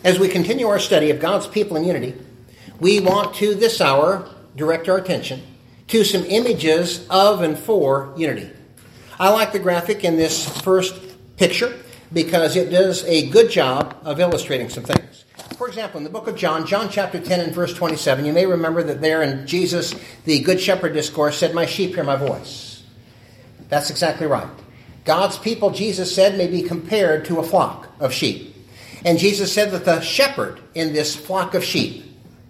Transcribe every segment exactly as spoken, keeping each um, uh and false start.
As we continue our study of God's people in unity, we want to, this hour, direct our attention to some images of and for unity. I like the graphic in this first picture because it does a good job of illustrating some things. For example, in the book of John, John chapter ten and verse twenty-seven, you may remember that there in Jesus, the Good Shepherd discourse, said, "My sheep hear my voice." That's exactly right. God's people, Jesus said, may be compared to a flock of sheep. And Jesus said that the shepherd in this flock of sheep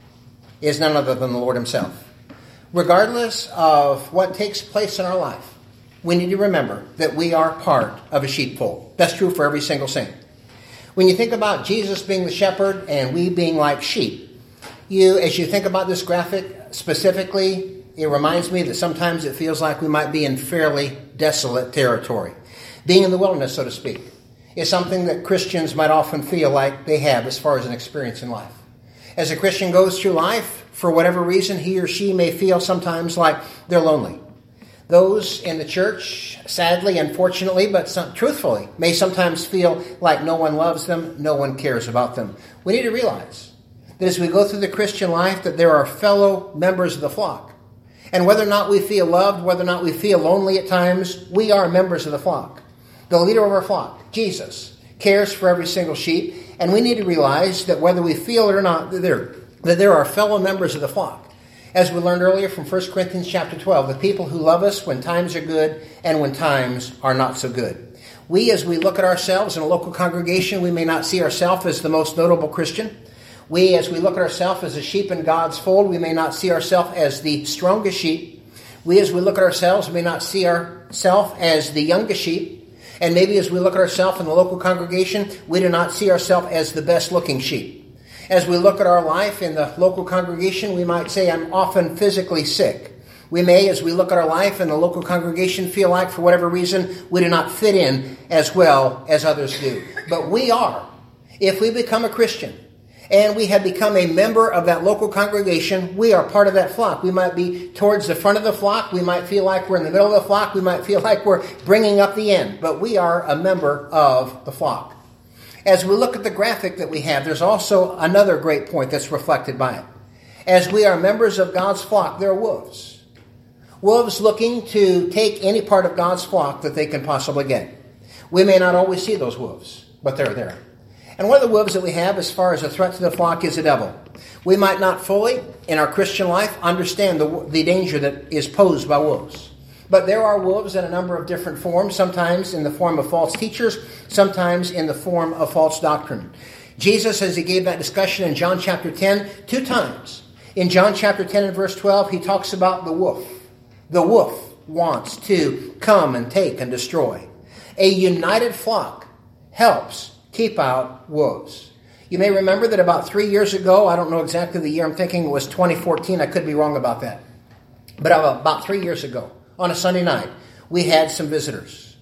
is none other than the Lord himself. Regardless of what takes place in our life, we need to remember that we are part of a sheepfold. That's true for every single saint. When you think about Jesus being the shepherd and we being like sheep, you, as you think about this graphic specifically, it reminds me that sometimes it feels like we might be in fairly desolate territory. Being in the wilderness, so to speak, is something that Christians might often feel like they have as far as an experience in life. As a Christian goes through life, for whatever reason, he or she may feel sometimes like they're lonely. Those in the church, sadly, unfortunately, but some, truthfully, may sometimes feel like no one loves them, no one cares about them. We need to realize that as we go through the Christian life, that there are fellow members of the flock. And whether or not we feel loved, whether or not we feel lonely at times, we are members of the flock. The leader of our flock, Jesus, cares for every single sheep, and we need to realize that whether we feel it or not, that there, that there are fellow members of the flock. As we learned earlier from First Corinthians chapter twelve, the people who love us when times are good and when times are not so good. We, as we look at ourselves in a local congregation, we may not see ourselves as the most notable Christian. We, as we look at ourselves as a sheep in God's fold, we may not see ourselves as the strongest sheep. We, as we look at ourselves, may not see ourselves as the youngest sheep. And maybe as we look at ourselves in the local congregation, we do not see ourselves as the best-looking sheep. As we look at our life in the local congregation, we might say, "I'm often physically sick." We may, as we look at our life in the local congregation, feel like, for whatever reason, we do not fit in as well as others do. But we are. If we become a Christian, and we have become a member of that local congregation, we are part of that flock. We might be towards the front of the flock. We might feel like we're in the middle of the flock. We might feel like we're bringing up the end. But we are a member of the flock. As we look at the graphic that we have, there's also another great point that's reflected by it. As we are members of God's flock, there are wolves. Wolves looking to take any part of God's flock that they can possibly get. We may not always see those wolves, but they're there. And one of the wolves that we have as far as a threat to the flock is the devil. We might not fully, in our Christian life, understand the, the danger that is posed by wolves. But there are wolves in a number of different forms, sometimes in the form of false teachers, sometimes in the form of false doctrine. Jesus, as he gave that discussion in John chapter ten, two times. In John chapter ten and verse twelve, he talks about the wolf. The wolf wants to come and take and destroy. A united flock helps keep out wolves. You may remember that about three years ago, I don't know exactly the year, I'm thinking it was twenty fourteen, I could be wrong about that. But about three years ago, on a Sunday night, we had some visitors.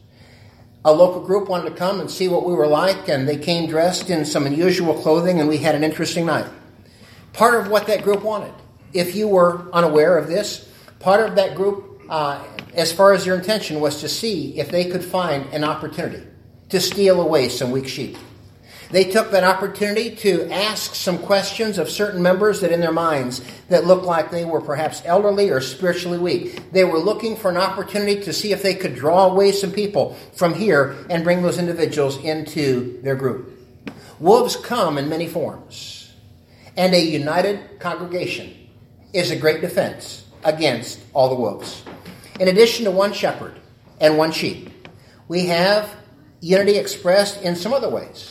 A local group wanted to come and see what we were like, and they came dressed in some unusual clothing, and we had an interesting night. Part of what that group wanted, if you were unaware of this, part of that group, uh, as far as their intention, was to see if they could find an opportunity to steal away some weak sheep. They took that opportunity to ask some questions of certain members that in their minds that looked like they were perhaps elderly or spiritually weak. They were looking for an opportunity to see if they could draw away some people from here and bring those individuals into their group. Wolves come in many forms, and a united congregation is a great defense against all the wolves. In addition to one shepherd and one sheep, we have unity expressed in some other ways.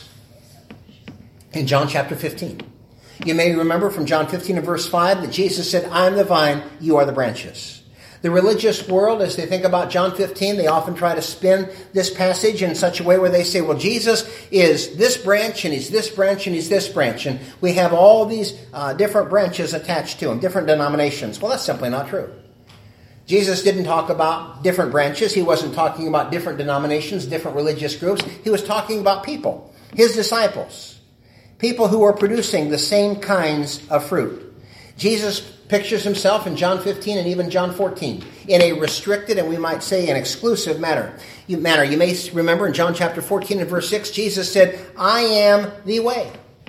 In John chapter fifteen. You may remember from John fifteen and verse five that Jesus said, "I am the vine, you are the branches." The religious world, as they think about John fifteen, they often try to spin this passage in such a way where they say, well, Jesus is this branch, and he's this branch, and he's this branch. And we have all these uh, different branches attached to him, different denominations. Well, that's simply not true. Jesus didn't talk about different branches. He wasn't talking about different denominations, different religious groups. He was talking about people, his disciples. People who are producing the same kinds of fruit. Jesus pictures himself in John fifteen and even John fourteen in a restricted and we might say an exclusive manner. You, manner. You may remember in John chapter fourteen and verse six, Jesus said, "I am the way."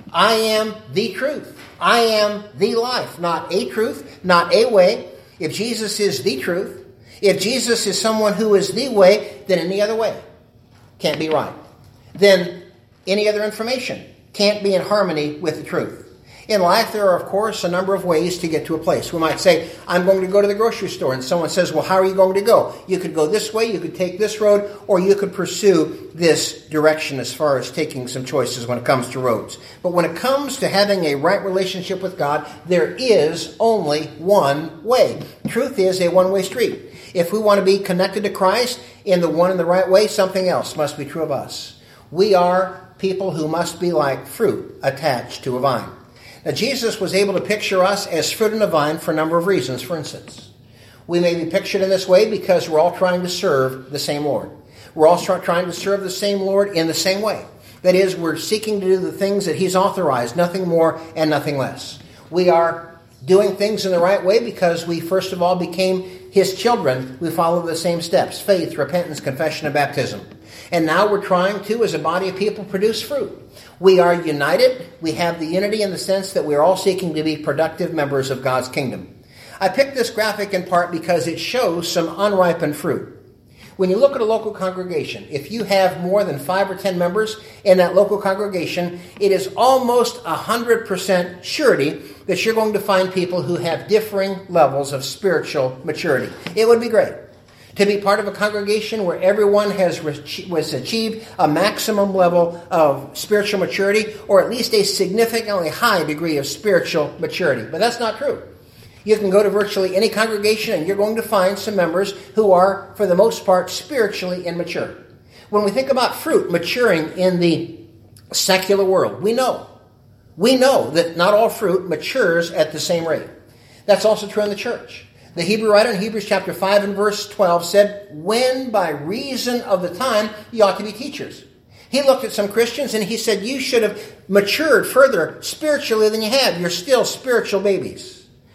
I am the truth. I am the life. Not a truth, not a way. If Jesus is the truth, if Jesus is someone who is the way, then any other way can't be right. Then any other information can't be in harmony with the truth. In life, there are, of course, a number of ways to get to a place. We might say, I'm going to go to the grocery store. And someone says, well, how are you going to go? You could go this way, you could take this road, or you could pursue this direction as far as taking some choices when it comes to roads. But when it comes to having a right relationship with God, there is only one way. Truth is a one-way street. If we want to be connected to Christ in the one and the right way, something else must be true of us. We are people who must be like fruit attached to a vine. Now, Jesus was able to picture us as fruit in a vine for a number of reasons. For instance, we may be pictured in this way because we're all trying to serve the same Lord. We're all trying to serve the same Lord in the same way. That is, we're seeking to do the things that He's authorized, nothing more and nothing less. We are doing things in the right way because we, first of all, became His children. We follow the same steps: faith, repentance, confession, and baptism. And now we're trying to, as a body of people, produce fruit. We are united. We have the unity in the sense that we're all seeking to be productive members of God's kingdom. I picked this graphic in part because it shows some unripened fruit. When you look at a local congregation, if you have more than five or ten members in that local congregation, it is almost one hundred percent surety that you're going to find people who have differing levels of spiritual maturity. It would be great to be part of a congregation where everyone has was achieved a maximum level of spiritual maturity, or at least a significantly high degree of spiritual maturity. But that's not true. You can go to virtually any congregation and you're going to find some members who are, for the most part, spiritually immature. When we think about fruit maturing in the secular world, we know, we know that not all fruit matures at the same rate. That's also true in the church. The Hebrew writer in Hebrews chapter five and verse twelve said, when by reason of the time you ought to be teachers. He looked at some Christians and he said, you should have matured further spiritually than you have. You're still spiritual babies.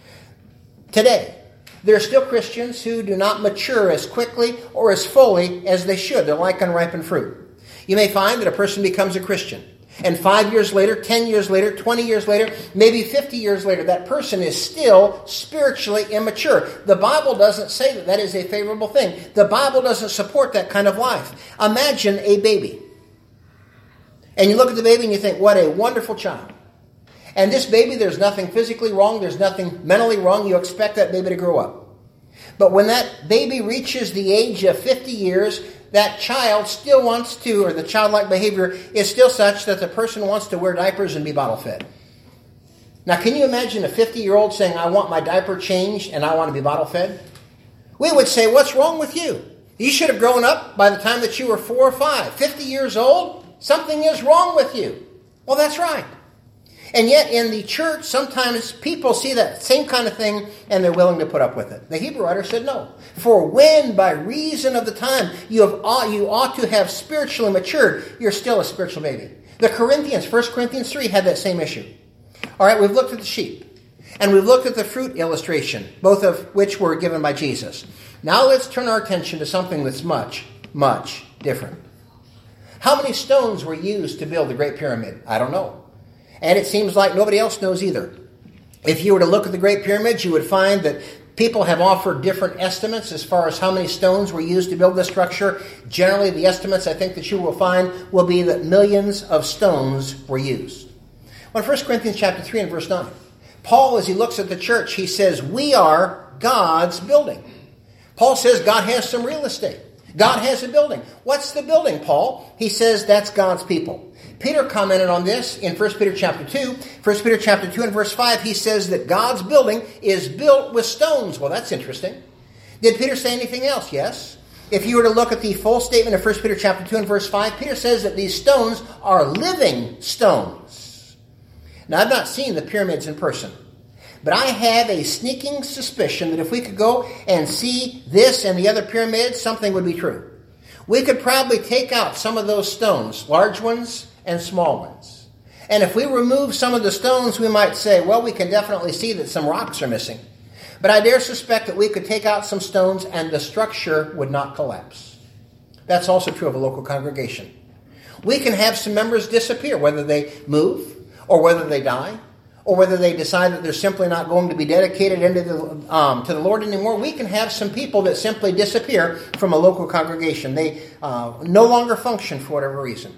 Today, there are still Christians who do not mature as quickly or as fully as they should. They're like unripened fruit. You may find that a person becomes a Christian, and five years later, ten years later, twenty years later, maybe fifty years later, that person is still spiritually immature. The Bible doesn't say that that is a favorable thing. The Bible doesn't support that kind of life. Imagine a baby. And you look at the baby and you think, what a wonderful child. And this baby, there's nothing physically wrong, there's nothing mentally wrong. You expect that baby to grow up. But when that baby reaches the age of fifty years, that child still wants to, or the childlike behavior is still such that the person wants to wear diapers and be bottle fed. Now, can you imagine a fifty-year-old saying, I want my diaper changed and I want to be bottle fed? We would say, what's wrong with you? You should have grown up by the time that you were four or five. fifty years old? Something is wrong with you. Well, that's right. And yet in the church, sometimes people see that same kind of thing and they're willing to put up with it. The Hebrew writer said no. For when by reason of the time you have you ought to have spiritually matured, you're still a spiritual baby. The Corinthians, First Corinthians three, had that same issue. All right, we've looked at the sheep. And we've looked at the fruit illustration, both of which were given by Jesus. Now let's turn our attention to something that's much, much different. How many stones were used to build the Great Pyramid? I don't know. And it seems like nobody else knows either. If you were to look at the Great Pyramids, you would find that people have offered different estimates as far as how many stones were used to build this structure. Generally, the estimates I think that you will find will be that millions of stones were used. Well, in First Corinthians chapter three and verse nine, Paul, as he looks at the church, he says, we are God's building. Paul says God has some real estate. God has a building. What's the building, Paul? He says that's God's people. Peter commented on this in First Peter chapter two. First Peter chapter two and verse five, he says that God's building is built with stones. Well, that's interesting. Did Peter say anything else? Yes. If you were to look at the full statement of First Peter chapter two and verse five, Peter says that these stones are living stones. Now, I've not seen the pyramids in person, but I have a sneaking suspicion that if we could go and see this and the other pyramids, something would be true. We could probably take out some of those stones, large ones and small ones. And if we remove some of the stones, we might say, well, we can definitely see that some rocks are missing. But I dare suspect that we could take out some stones and the structure would not collapse. That's also true of a local congregation. We can have some members disappear, whether they move or whether they die, or whether they decide that they're simply not going to be dedicated into the, um, to the Lord anymore, we can have some people that simply disappear from a local congregation. They uh, no longer function for whatever reason.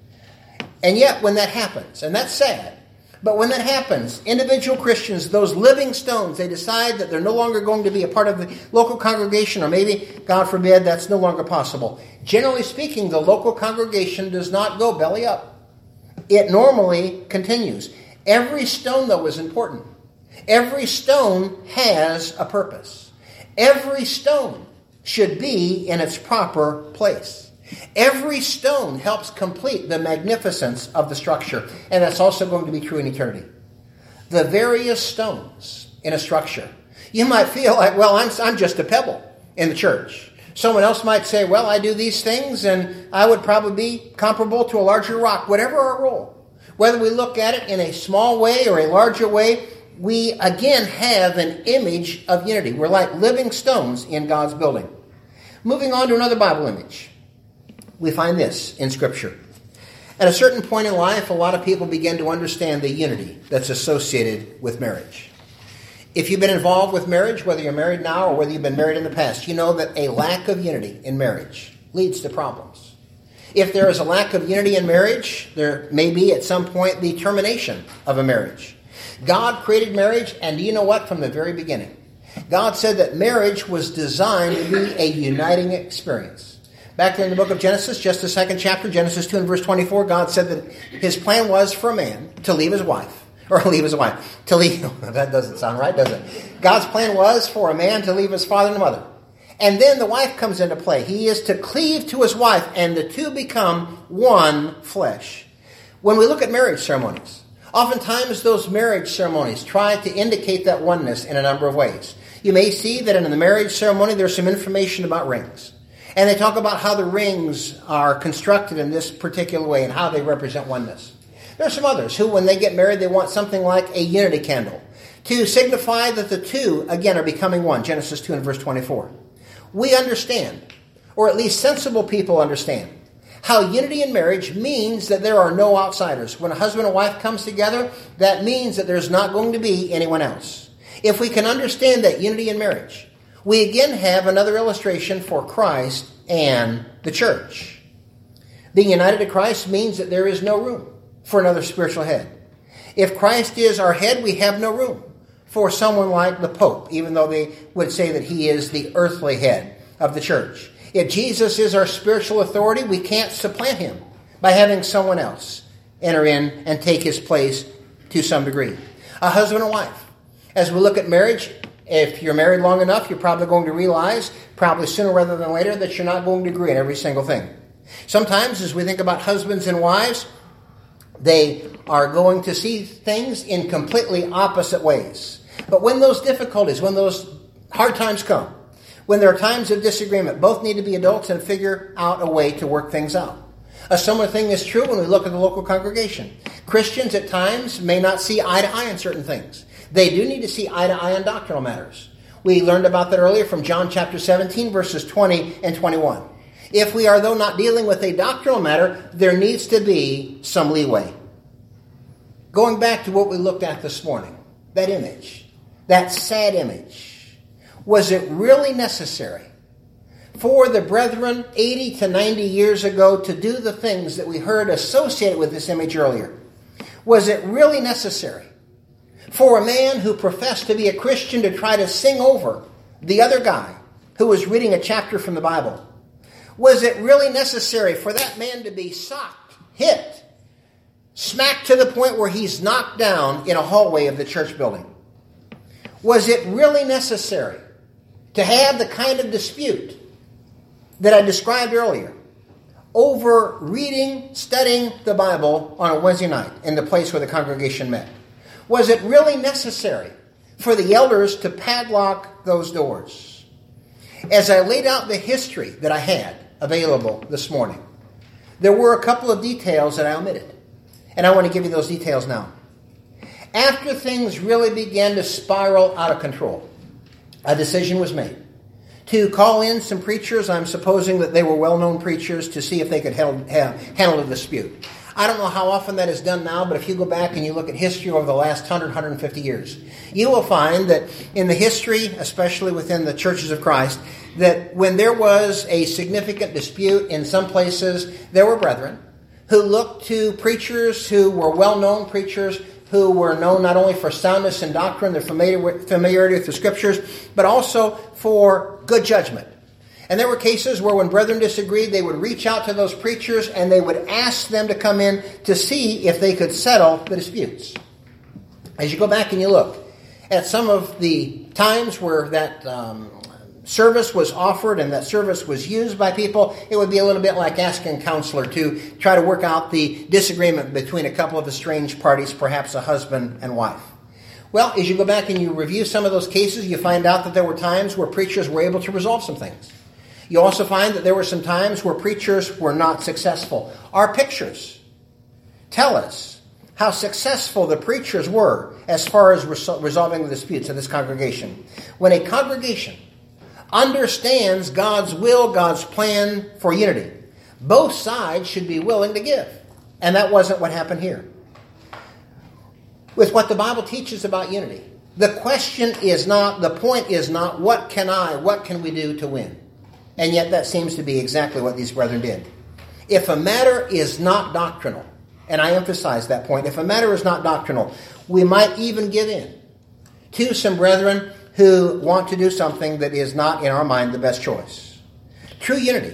And yet, when that happens, and that's sad, but when that happens, individual Christians, those living stones, they decide that they're no longer going to be a part of the local congregation, or maybe, God forbid, that's no longer possible. Generally speaking, the local congregation does not go belly up. It normally continues. Every stone, though, is important. Every stone has a purpose. Every stone should be in its proper place. Every stone helps complete the magnificence of the structure, and that's also going to be true in eternity. The various stones in a structure. You might feel like, well, I'm, I'm just a pebble in the church. Someone else might say, well, I do these things, and I would probably be comparable to a larger rock, whatever our role. Whether we look at it in a small way or a larger way, we again have an image of unity. We're like living stones in God's building. Moving on to another Bible image. We find this in Scripture. At a certain point in life, a lot of people begin to understand the unity that's associated with marriage. If you've been involved with marriage, whether you're married now or whether you've been married in the past, you know that a lack of unity in marriage leads to problems. If there is a lack of unity in marriage, there may be at some point the termination of a marriage. God created marriage, and do you know what? From the very beginning, God said that marriage was designed to be a uniting experience. Back there in the book of Genesis, just the second chapter, Genesis two and verse twenty-four, God said that his plan was for a man to leave his wife, or leave his wife, to leave, that doesn't sound right, does it? God's plan was for a man to leave his father and mother. And then the wife comes into play. He is to cleave to his wife, and the two become one flesh. When we look at marriage ceremonies, oftentimes those marriage ceremonies try to indicate that oneness in a number of ways. You may see that in the marriage ceremony there's some information about rings. And they talk about how the rings are constructed in this particular way and how they represent oneness. There are some others who, when they get married, they want something like a unity candle to signify that the two, again, are becoming one. Genesis two and verse twenty-four. We understand, or at least sensible people understand, how unity in marriage means that there are no outsiders. When a husband and wife comes together, that means that there's not going to be anyone else. If we can understand that unity in marriage, we again have another illustration for Christ and the church. Being united to Christ means that there is no room for another spiritual head. If Christ is our head, we have no room for someone like the Pope, even though they would say that he is the earthly head of the church. If Jesus is our spiritual authority, we can't supplant him by having someone else enter in and take his place to some degree. A husband and wife. As we look at marriage, if you're married long enough, you're probably going to realize, probably sooner rather than later, that you're not going to agree on every single thing. Sometimes, as we think about husbands and wives, they are going to see things in completely opposite ways. But when those difficulties, when those hard times come, when there are times of disagreement, both need to be adults and figure out a way to work things out. A similar thing is true when we look at the local congregation. Christians at times may not see eye to eye on certain things. They do need to see eye to eye on doctrinal matters. We learned about that earlier from John chapter seventeen, verses twenty and twenty-one. If we are, though, not dealing with a doctrinal matter, there needs to be some leeway. Going back to what we looked at this morning, that image, that sad image, was it really necessary for the brethren eighty to ninety years ago to do the things that we heard associated with this image earlier? Was it really necessary for a man who professed to be a Christian to try to sing over the other guy who was reading a chapter from the Bible? Was it really necessary for that man to be socked, hit, smacked to the point where he's knocked down in a hallway of the church building? Was it really necessary to have the kind of dispute that I described earlier over reading, studying the Bible on a Wednesday night in the place where the congregation met? Was it really necessary for the elders to padlock those doors? As I laid out the history that I had available this morning, there were a couple of details that I omitted. And I want to give you those details now. After things really began to spiral out of control, a decision was made to call in some preachers. I'm supposing that they were well-known preachers, to see if they could handle the dispute. I don't know how often that is done now, but if you go back and you look at history over the last one hundred, one hundred fifty years, you will find that in the history, especially within the churches of Christ, that when there was a significant dispute in some places, there were brethren who looked to preachers who were well-known preachers, who were known not only for soundness in doctrine, their familiarity with the Scriptures, but also for good judgment. And there were cases where when brethren disagreed, they would reach out to those preachers and they would ask them to come in to see if they could settle the disputes. As you go back and you look at some of the times where that um, service was offered and that service was used by people, it would be a little bit like asking a counselor to try to work out the disagreement between a couple of estranged parties, perhaps a husband and wife. Well, as you go back and you review some of those cases, you find out that there were times where preachers were able to resolve some things. You also find that there were some times where preachers were not successful. Our pictures tell us how successful the preachers were as far as resol- resolving the disputes of this congregation. When a congregation understands God's will, God's plan for unity, both sides should be willing to give. And that wasn't what happened here. With what the Bible teaches about unity, the question is not, the point is not, what can I, what can we do to win? And yet that seems to be exactly what these brethren did. If a matter is not doctrinal, and I emphasize that point, if a matter is not doctrinal, we might even give in to some brethren who want to do something that is not, in our mind, the best choice. True unity,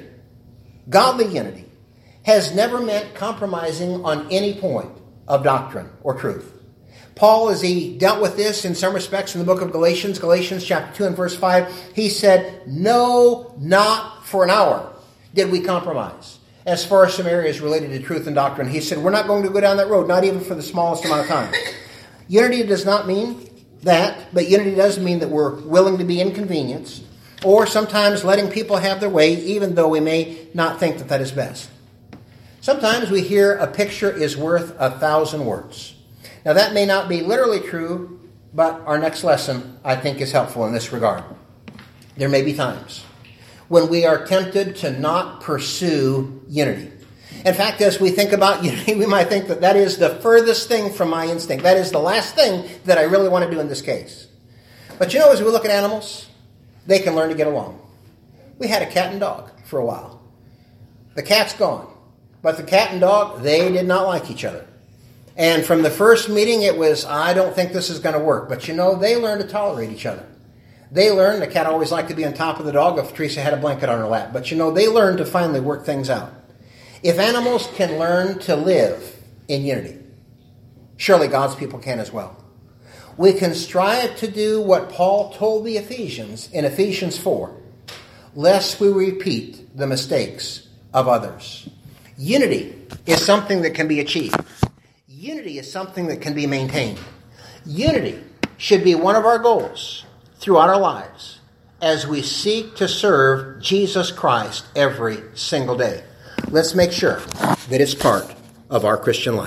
godly unity, has never meant compromising on any point of doctrine or truth. Paul, as he dealt with this in some respects in the book of Galatians, Galatians chapter two and verse five, he said, no, not for an hour did we compromise. As far as some areas related to truth and doctrine, he said, we're not going to go down that road, not even for the smallest amount of time. Unity does not mean that, but unity does mean that we're willing to be inconvenienced, or sometimes letting people have their way, even though we may not think that that is best. Sometimes we hear a picture is worth a thousand words. Now, that may not be literally true, but our next lesson, I think, is helpful in this regard. There may be times when we are tempted to not pursue unity. In fact, as we think about unity, we might think that that is the furthest thing from my instinct. That is the last thing that I really want to do in this case. But you know, as we look at animals, they can learn to get along. We had a cat and dog for a while. The cat's gone, but the cat and dog, they did not like each other. And from the first meeting, it was, I don't think this is going to work. But you know, they learned to tolerate each other. They learned, the cat always liked to be on top of the dog if Teresa had a blanket on her lap. But you know, they learned to finally work things out. If animals can learn to live in unity, surely God's people can as well. We can strive to do what Paul told the Ephesians in Ephesians four, lest we repeat the mistakes of others. Unity is something that can be achieved. Unity is something that can be maintained. Unity should be one of our goals throughout our lives as we seek to serve Jesus Christ every single day. Let's make sure that it's part of our Christian life.